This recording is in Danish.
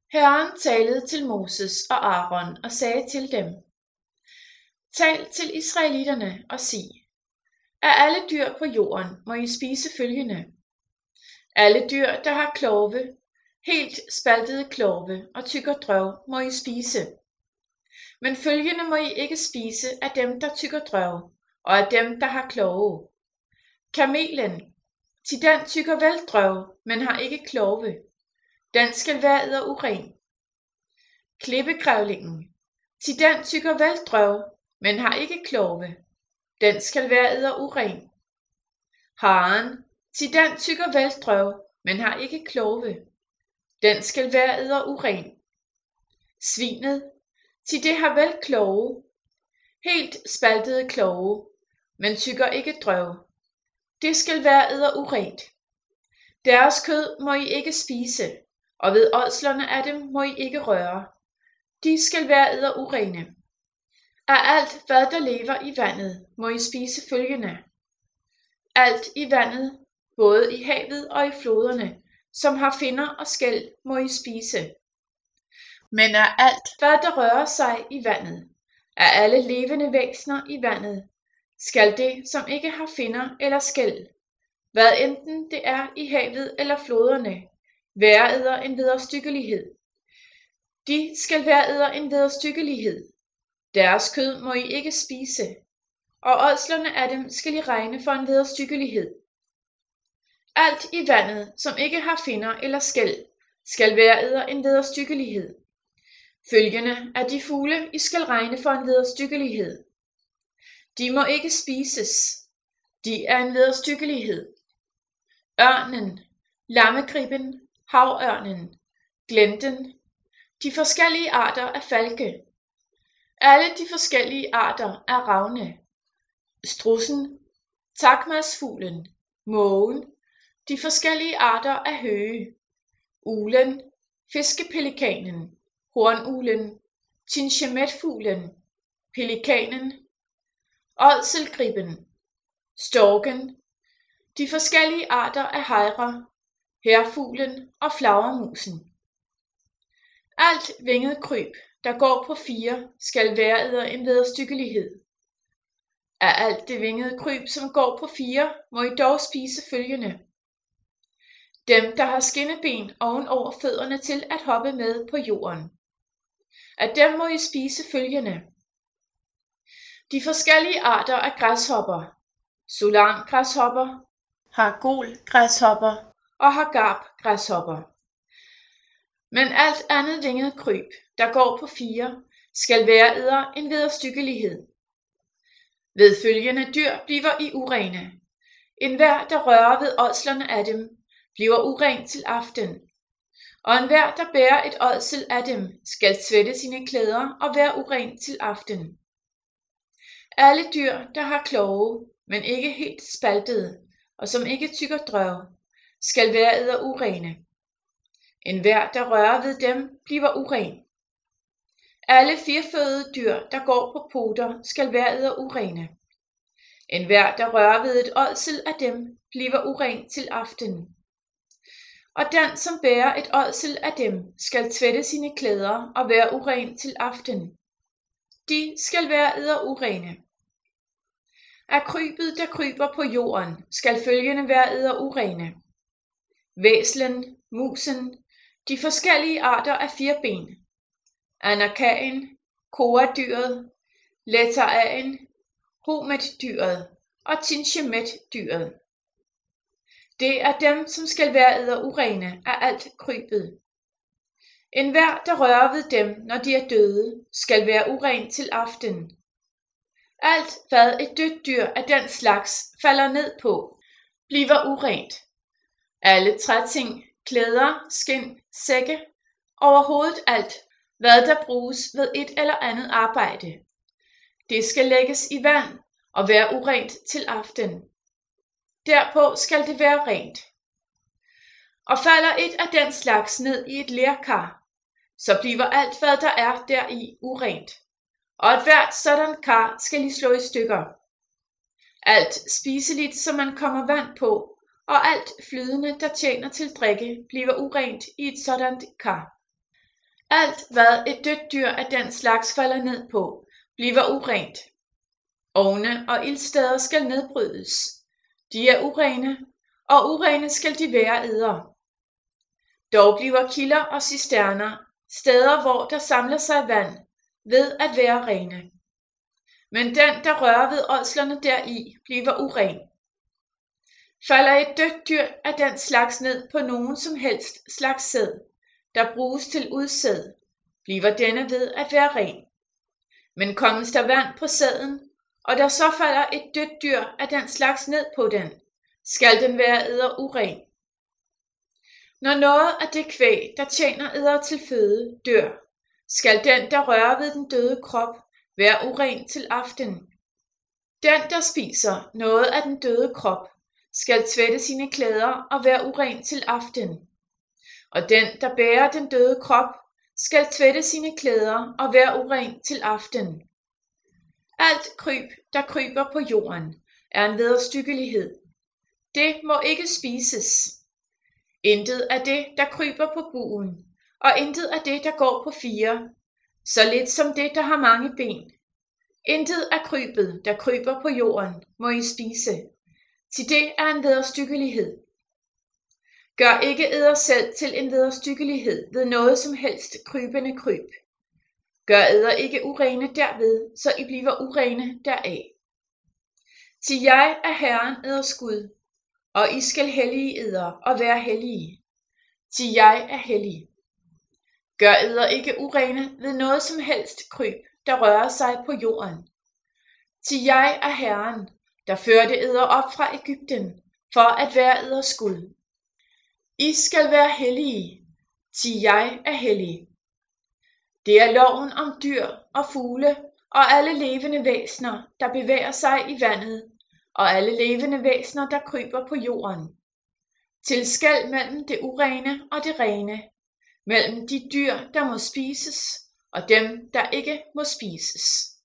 Herren talede til Moses og Aaron og sagde til dem: Tal til israelitterne og sig: af alle dyr på jorden må I spise følgende: alle dyr, der har klove, helt spaltede klove og tykker drøv, må I spise. Men følgende må I ikke spise af dem, der tykker drøv, og af dem, der har klove: kamelen, til den tykker vel drøv, men har ikke klove, den skal være edderuren. Klippegrævlingen, til den tykker vel drøv, men har ikke klove, den skal være edderuren. Haren, til den tykker vel drøv, men har ikke klove, den skal være edderuren. Svinet, til det har vel klove, helt spaltede klove, men tykker ikke drøv, det skal være edderurent. Deres kød må I ikke spise, og ved ådslerne af dem må I ikke røre, de skal være edderurene. Af alt, hvad der lever i vandet, må I spise følgende: alt i vandet, både i havet og i floderne, som har finner og skæl, må I spise. Men af alt, hvad der rører sig i vandet, af alle levende væsener i vandet, skal det, som ikke har finner eller skæl, hvad enten det er i havet eller floderne, være edder en vederstyggelighed. De skal være edder en vederstyggelighed. Deres kød må I ikke spise, og ådslerne af dem skal I regne for en vederstyggelighed. Alt i vandet, som ikke har finner eller skæl, skal være edder en vederstyggelighed. Følgende er de fugle, I skal regne for en vederstyggelighed. De må ikke spises, de er en vederstyggelighed: ørnen, lammegribben, havørnen, glenten, de forskellige arter af falke, alle de forskellige arter af ravne, strudsen, takmasfuglen, mågen, de forskellige arter af høge, uglen, fiskepelikanen, hornuglen, tinchemetfuglen, pelikanen, ådselgribben, storken, de forskellige arter af hejrer, hærfuglen og flagermusen. Alt vinget kryb, der går på 4, skal være edder en vederstyggelighed. Af alt det vingede kryb, som går på 4, må I dog spise følgende: dem, der har skinneben oven over fødderne til at hoppe med på jorden. Af dem må I spise følgende: de forskellige arter af græshopper, solangræshopper, hargolgræshopper og hargabgræshopper. Men alt andet vinget kryb, der går på 4, skal være edder en vederstyggelighed. Ved følgende dyr bliver I urene: enhver, der rører ved ådslerne af dem, bliver uren til aften, og enhver, der bærer et ådsel af dem, skal tvætte sine klæder og være uren til aften. Alle dyr, der har klove, men ikke helt spaltede, og som ikke tykker drøv, skal være edderurene. Enhver, der rører ved dem, bliver uren. Alle 4-fødede dyr, der går på poter, skal være edderurene. Enhver, der rører ved et ådsel af dem, bliver uren til aften. Og den, som bærer et ådsel af dem, skal tvætte sine klæder og være uren til aften. De skal være edderurene. Af krybet, der kryber på jorden, skal følgende være edderurene: væslen, musen, de forskellige arter af 4 ben, anakaen, koadyret, letaraen, hometdyret og tinchemetdyret. Det er dem, som skal være edderurene af alt krybet. Enhver, der rører ved dem, når de er døde, skal være uren til aften. Alt, hvad et dødt dyr af den slags falder ned på, bliver urent. Alle træting, klæder, skind, sække, overhovedet alt, hvad der bruges ved et eller andet arbejde. Det skal lægges i vand og være urent til aften. Derpå skal det være rent. Og falder et af den slags ned i et lerkar, så bliver alt, hvad der er deri, urent, og et hvert sådan kar skal I slå i stykker. Alt spiseligt, som man kommer vand på, og alt flydende, der tjener til drikke, bliver urent i et sådant kar. Alt hvad et dødt dyr af den slags falder ned på, bliver urent. Ovne og ildsteder skal nedbrydes. De er urene, og urene skal de være eder. Dog bliver kilder og cisterner, steder hvor der samler sig vand, ved at være rene. Men den, der rører ved ådslerne deri, bliver uren. Falder et dødt dyr af den slags ned på nogen som helst slags sæd, der bruges til udsæd, bliver denne ved at være ren. Men kommes der vand på sæden, og der så falder et dødt dyr af den slags ned på den, skal den være eder uren. Når noget af det kvæg, der tjener eder til føde, dør, skal den, der rører ved den døde krop, være uren til aften. Den, der spiser noget af den døde krop, skal tvætte sine klæder og være uren til aften. Og den, der bærer den døde krop, skal tvætte sine klæder og være uren til aften. Alt kryb, der kryber på jorden, er en vederstyggelighed. Det må ikke spises. Intet af det, der kryber på buen, og intet af det, der går på fire, så lidt som det, der har mange ben. Intet af krybet, der kryber på jorden, må I spise, til det er en vederstyggelighed. Gør ikke eder selv til en vederstyggelighed ved noget som helst krybende kryb. Gør eder ikke urene derved, så I bliver urene deraf. Til jeg er Herren eders Gud, og I skal hellige eder og være hellige. Til jeg er hellig. Gør eder ikke urene ved noget som helst kryb, der rører sig på jorden. Til jeg er Herren, der førte eder op fra Egypten, for at være eders Gud. I skal være hellige, til jeg er hellig. Det er loven om dyr og fugle og alle levende væsner, der bevæger sig i vandet, og alle levende væsner, der kryber på jorden. Til skel mellem det urene og det rene, mellem de dyr, der må spises, og dem, der ikke må spises.